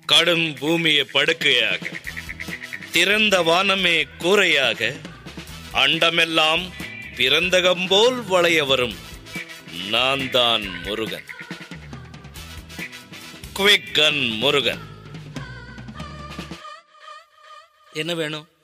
கடும் பூமியை படுக்கையாக, திறந்த வானமே கூரையாக, அண்டமெல்லாம் பிறந்தகம்போல் வளைய வரும் நான் தான் முருகன். குவிக்கன் முருகன். என்ன வேணும்?